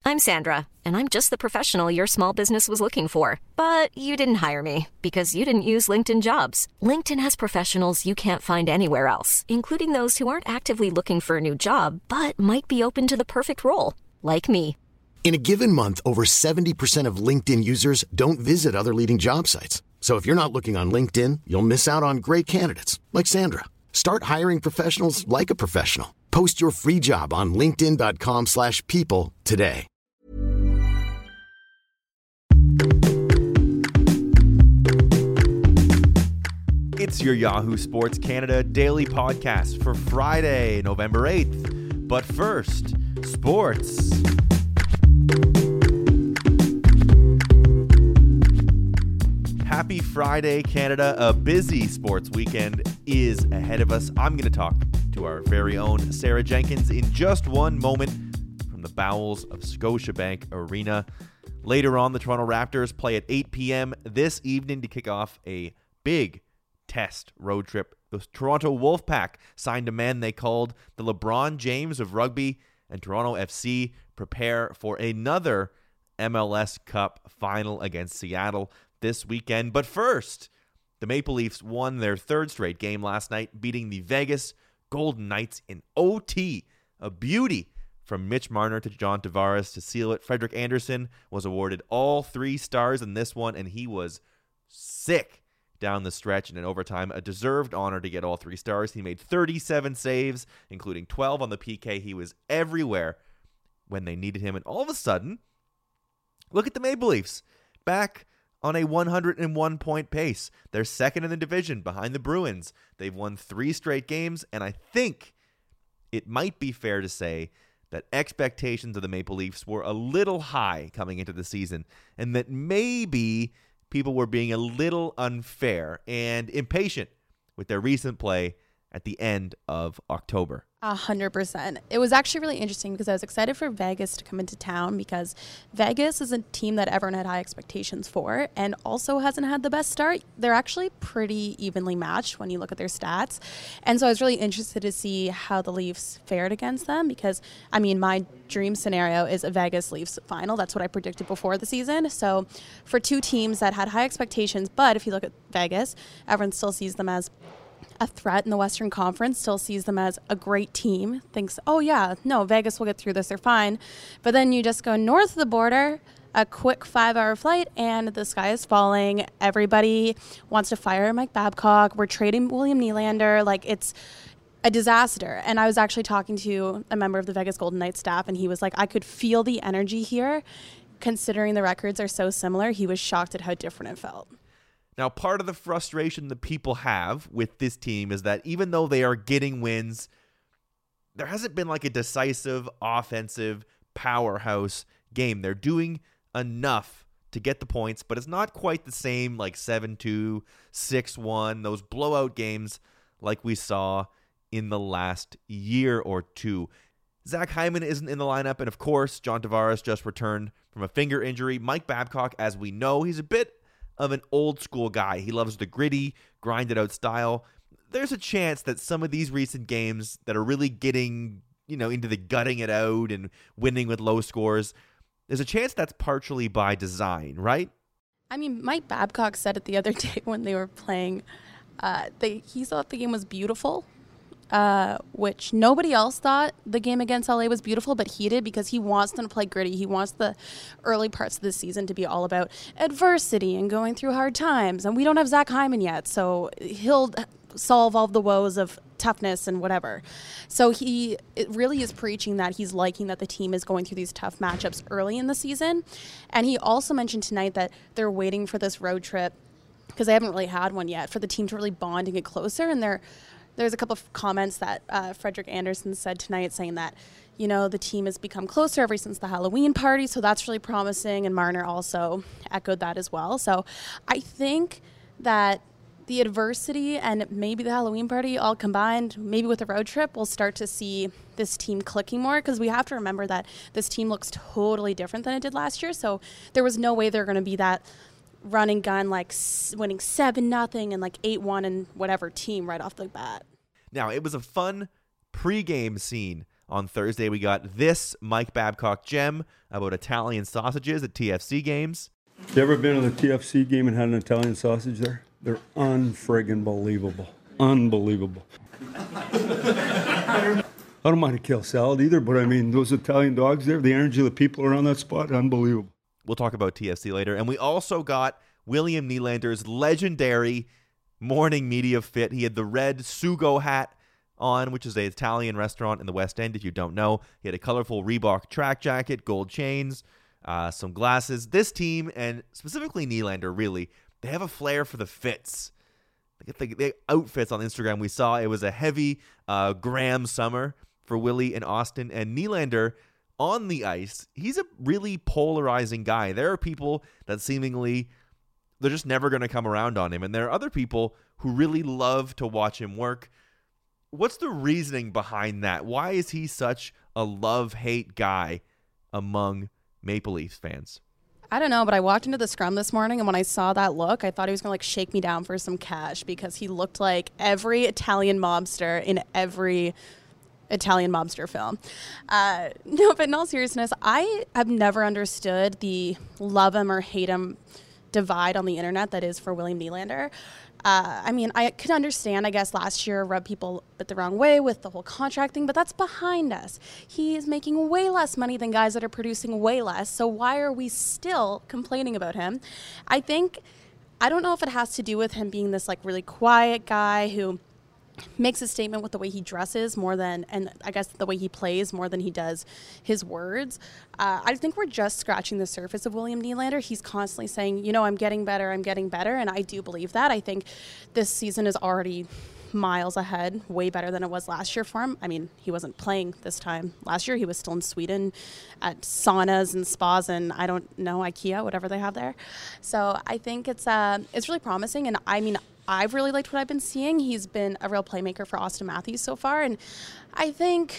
I'm Sandra, and I'm just the professional your small business was looking for. But you didn't hire me because you didn't use LinkedIn Jobs. LinkedIn has professionals you can't find anywhere else, including those who aren't actively looking for a new job, but might be open to the perfect role, like me. In a given month, over 70% of LinkedIn users don't visit other leading job sites. So if you're not looking on LinkedIn, you'll miss out on great candidates like Sandra. Start hiring professionals like a professional. Post your free job on linkedin.com/people today. It's your Yahoo Sports Canada daily podcast for Friday, November 8th. But first, sports. Happy Friday, Canada. A busy sports weekend is ahead of us. I'm going to talk to our very own Sarah Jenkins in just one moment from the bowels of Scotiabank Arena. Later on, the Toronto Raptors play at 8 p.m. this evening to kick off a big test road trip. The Toronto Wolfpack signed a man they called the LeBron James of rugby, and Toronto FC prepare for another MLS Cup final against Seattle this weekend. But first, the Maple Leafs won their third straight game last night, beating the Vegas Golden Knights in OT. A beauty from Mitch Marner to John Tavares to seal it. Frederik Andersen was awarded all 3 stars in this one, and he was sick down the stretch and in overtime. A deserved honor to get all 3 stars. He made 37 saves, including 12 on the PK. He was everywhere when they needed him. And all of a sudden, look at the Maple Leafs back on a 101-point pace. They're second in the division behind the Bruins. They've won 3 straight games, and I think it might be fair to say that expectations of the Maple Leafs were a little high coming into the season, and that maybe people were being a little unfair and impatient with their recent play at the end of October. 100%. It was actually really interesting because I was excited for Vegas to come into town because Vegas is a team that everyone had high expectations for and also hasn't had the best start. They're actually pretty evenly matched when you look at their stats. And so I was really interested to see how the Leafs fared against them because, I mean, my dream scenario is a Vegas Leafs final. That's what I predicted before the season. So for 2 teams that had high expectations, but if you look at Vegas, everyone still sees them as a threat in the Western Conference, still sees them as a great team, thinks, oh yeah, no, Vegas will get through this, they're fine. But then you just go north of the border, a quick 5-hour flight, and the sky is falling. Everybody wants to fire Mike Babcock. We're trading William Nylander. Like, it's a disaster. And I was actually talking to a member of the Vegas Golden Knights staff, and he was like, I could feel the energy here. Considering the records are so similar, he was shocked at how different it felt. Now, part of the frustration that people have with this team is that even though they are getting wins, there hasn't been like a decisive offensive powerhouse game. They're doing enough to get the points, but it's not quite the same like 7-2, 6-1, those blowout games like we saw in the last year or two. Zach Hyman isn't in the lineup, and of course, John Tavares just returned from a finger injury. Mike Babcock, as we know, he's a bit of an old school guy. He loves the gritty, grinded out style. There's a chance that some of these recent games that are really getting, into the gutting it out and winning with low scores, there's a chance that's partially by design, right? I mean, Mike Babcock said it the other day when they were playing. He thought the game was beautiful, which nobody else thought the game against LA was beautiful, but he did because he wants them to play gritty. He wants the early parts of the season to be all about adversity and going through hard times. And we don't have Zach Hyman yet, so he'll solve all the woes of toughness and whatever. So it really is preaching that he's liking that the team is going through these tough matchups early in the season. And he also mentioned tonight that they're waiting for this road trip because they haven't really had one yet for the team to really bond and get closer. And there's a couple of comments that Frederik Andersen said tonight saying that, the team has become closer ever since the Halloween party, so that's really promising, and Marner also echoed that as well. So I think that the adversity and maybe the Halloween party all combined, maybe with a road trip, we'll start to see this team clicking more because we have to remember that this team looks totally different than it did last year, so there was no way they're going to be that run and gun, like winning 7-0 and like 8-1 and whatever team right off the bat. Now, it was a fun pregame scene On Thursday, we got this Mike Babcock gem about Italian sausages at TFC games. You ever been to the TFC game and had an Italian sausage there? They're unfriggin' believable. Unbelievable. I don't mind a kale salad either, but I mean, those Italian dogs there, the energy of the people around that spot, unbelievable. We'll talk about TFC later. And we also got William Nylander's legendary morning media fit. He had the red Sugo hat on, which is an Italian restaurant in the West End, if you don't know. He had a colorful Reebok track jacket, gold chains, some glasses. This team, and specifically Nylander, really, they have a flair for the fits. The outfits on Instagram we saw, it was a heavy Graham summer for Willie and Austin. And Nylander, on the ice, he's a really polarizing guy. There are people that seemingly, they're just never going to come around on him. And there are other people who really love to watch him work. What's the reasoning behind that? Why is he such a love-hate guy among Maple Leafs fans? I don't know, but I walked into the scrum this morning, and when I saw that look, I thought he was going to shake me down for some cash, because he looked like every Italian mobster in every Italian mobster film. No, but in all seriousness, I have never understood the love him or hate him divide on the internet that is for William Nylander. I mean, I could understand, I guess, last year rubbed people the wrong way with the whole contract thing, but that's behind us. He is making way less money than guys that are producing way less, so why are we still complaining about him? I don't know if it has to do with him being this, really quiet guy who makes a statement with the way he dresses more than, and I guess the way he plays more than he does his words. I think we're just scratching the surface of William Nylander. He's constantly saying, I'm getting better, and I do believe that. I think this season is already miles ahead, way better than it was last year for him. I mean, he wasn't playing this time last year. He was still in Sweden at saunas and spas and I don't know, IKEA, whatever they have there. So I think it's really promising, and I mean, I've really liked what I've been seeing. He's been a real playmaker for Austin Matthews so far, and I think,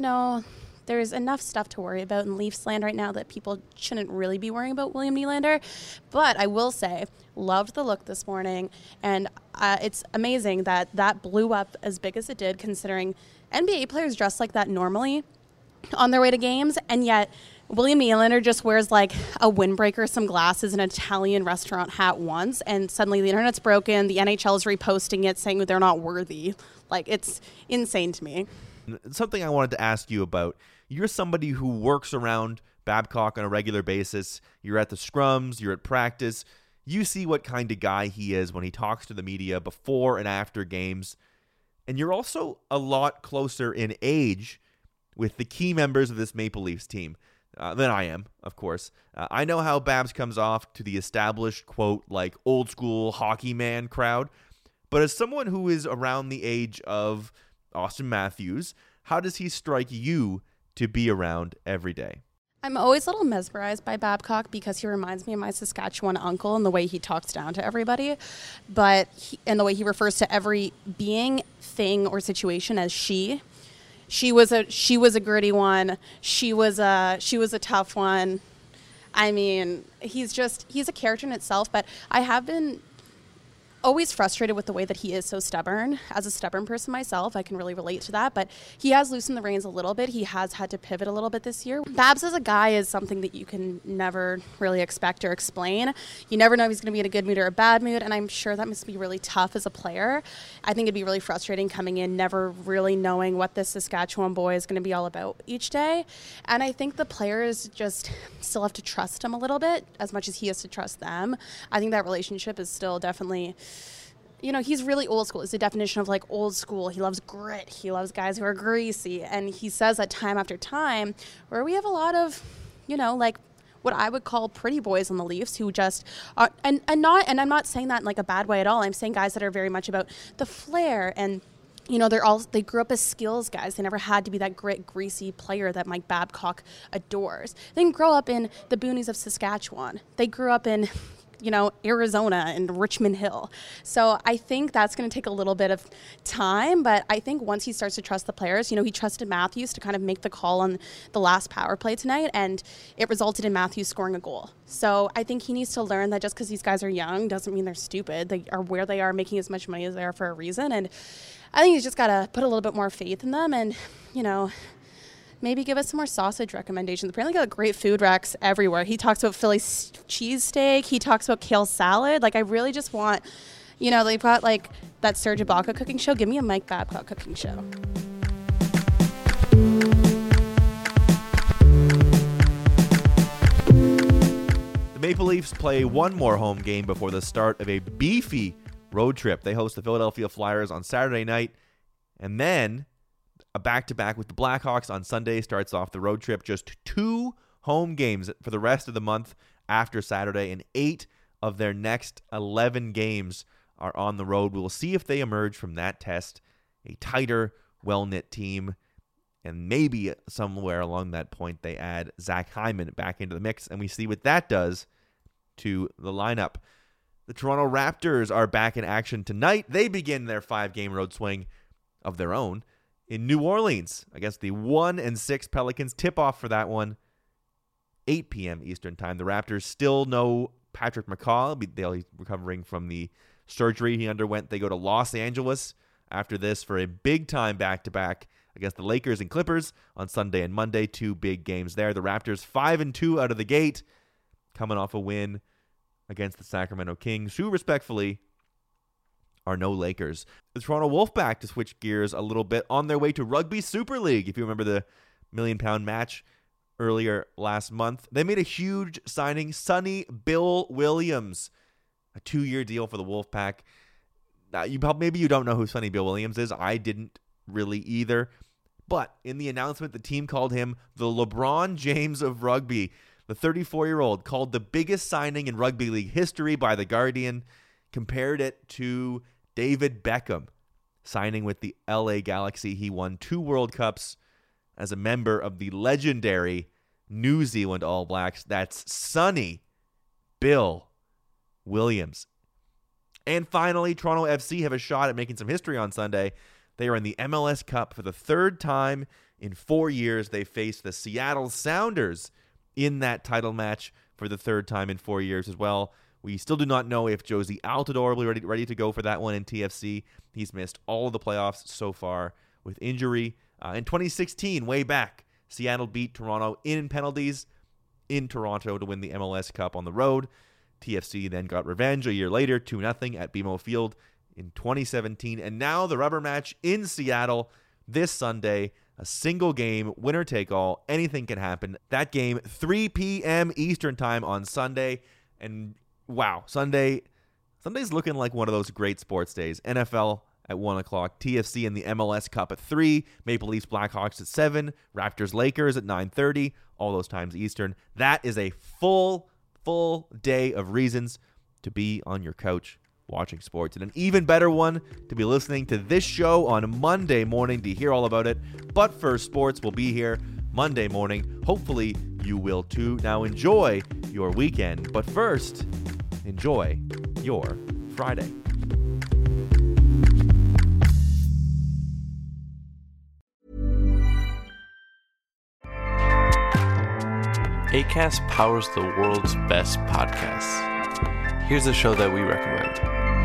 there's enough stuff to worry about in Leafs land right now that people shouldn't really be worrying about William Nylander. But I will say, loved the look this morning, and it's amazing that blew up as big as it did, considering NBA players dress like that normally on their way to games, and yet William Nylander just wears a windbreaker, some glasses, an Italian restaurant hat once, and suddenly the internet's broken. The NHL is reposting it, saying they're not worthy. It's insane to me. Something I wanted to ask you about. You're somebody who works around Babcock on a regular basis. You're at the scrums, you're at practice. You see what kind of guy he is when he talks to the media before and after games. And you're also a lot closer in age with the key members of this Maple Leafs team than I am, of course. I know how Babs comes off to the established, quote, old school hockey man crowd. But as someone who is around the age of Austin Matthews, how does he strike you to be around every day? I'm always a little mesmerized by Babcock because he reminds me of my Saskatchewan uncle and the way he talks down to everybody, and the way he refers to every being, thing, or situation as she. She was a gritty one. She was a tough one. I mean, he's a character in itself, but I have been always frustrated with the way that he is so stubborn. As a stubborn person myself, I can really relate to that, but he has loosened the reins a little bit. He has had to pivot a little bit this year. Babs as a guy is something that you can never really expect or explain. You never know if he's going to be in a good mood or a bad mood, and I'm sure that must be really tough as a player. I think it'd be really frustrating coming in, never really knowing what this Saskatchewan boy is going to be all about each day, and I think the players just still have to trust him a little bit, as much as he has to trust them. I think that relationship is still definitely, he's really old school. It's the definition of old school. He loves grit. He loves guys who are greasy. And he says that time after time, where we have a lot of, what I would call pretty boys on the Leafs who just are, and I'm not saying that in a bad way at all. I'm saying guys that are very much about the flair and, they grew up as skills guys. They never had to be that grit, greasy player that Mike Babcock adores. They didn't grow up in the boonies of Saskatchewan. They grew up in Arizona and Richmond Hill. So I think that's going to take a little bit of time, but I think once he starts to trust the players, he trusted Matthews to kind of make the call on the last power play tonight, and it resulted in Matthews scoring a goal. So I think he needs to learn that just because these guys are young doesn't mean they're stupid. They are where they are, making as much money as they are for a reason, and I think he's just got to put a little bit more faith in them and, maybe give us some more sausage recommendations. Apparently got great food racks everywhere. He talks about Philly cheesesteak. He talks about kale salad. Like, I really just want, they've got like that Serge Ibaka cooking show. Give me a Mike Babcock cooking show. The Maple Leafs play one more home game before the start of a beefy road trip. They host the Philadelphia Flyers on Saturday night, and then a back-to-back with the Blackhawks on Sunday starts off the road trip. Just 2 home games for the rest of the month after Saturday, and 8 of their next 11 games are on the road. We will see if they emerge from that test a tighter, well-knit team, and maybe somewhere along that point they add Zach Hyman back into the mix, and we see what that does to the lineup. The Toronto Raptors are back in action tonight. They begin their 5-game road swing of their own in New Orleans against the 1-6 Pelicans. Tip-off for that one, 8 p.m. Eastern time. The Raptors still no Patrick McCaw. They'll be recovering from the surgery he underwent. They go to Los Angeles after this for a big-time back-to-back against the Lakers and Clippers on Sunday and Monday. 2 big games there. The Raptors 5-2 out of the gate, coming off a win against the Sacramento Kings, who respectfully are no Lakers. The Toronto Wolfpack, to switch gears a little bit, on their way to Rugby Super League. If you remember the $1 million match earlier last month, they made a huge signing. Sonny Bill Williams, a 2-year deal for the Wolfpack. Now, maybe you don't know who Sonny Bill Williams is. I didn't really either. But in the announcement, the team called him the LeBron James of rugby. The 34-year-old, called the biggest signing in rugby league history by The Guardian, compared it to David Beckham signing with the LA Galaxy. He won 2 World Cups as a member of the legendary New Zealand All Blacks. That's Sonny Bill Williams. And finally, Toronto FC have a shot at making some history on Sunday. They are in the MLS Cup for the 3rd time in 4 years. They face the Seattle Sounders in that title match for the 3rd time in 4 years as well. We still do not know if Josie Altidore will be ready to go for that one in TFC. He's missed all of the playoffs so far with injury. In 2016, way back, Seattle beat Toronto in penalties in Toronto to win the MLS Cup on the road. TFC then got revenge a year later, 2-0 at BMO Field in 2017. And now the rubber match in Seattle this Sunday. A single game, winner take all. Anything can happen. That game, 3 p.m. Eastern time on Sunday. And wow, Sunday's looking like one of those great sports days. NFL at 1 o'clock, TFC and the MLS Cup at 3, Maple Leafs Blackhawks at 7, Raptors Lakers at 9:30, all those times Eastern. That is a full day of reasons to be on your couch watching sports, and an even better one to be listening to this show on Monday morning to hear all about it. But first, sports will be here Monday morning. Hopefully you will too. Now enjoy your weekend, but first, enjoy your Friday. Acast powers the world's best podcasts. Here's a show that we recommend.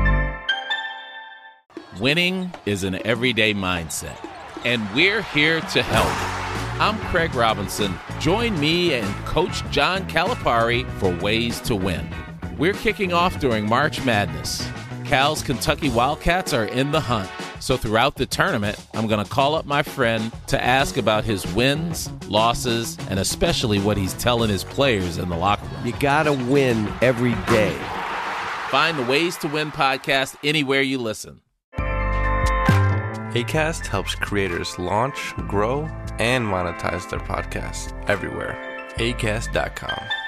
Winning is an everyday mindset, and we're here to help. I'm Craig Robinson. Join me and Coach John Calipari for Ways to Win. We're kicking off during March Madness. Cal's Kentucky Wildcats are in the hunt. So throughout the tournament, I'm going to call up my friend to ask about his wins, losses, and especially what he's telling his players in the locker room. You got to win every day. Find the Ways to Win podcast anywhere you listen. Acast helps creators launch, grow, and monetize their podcasts everywhere. Acast.com.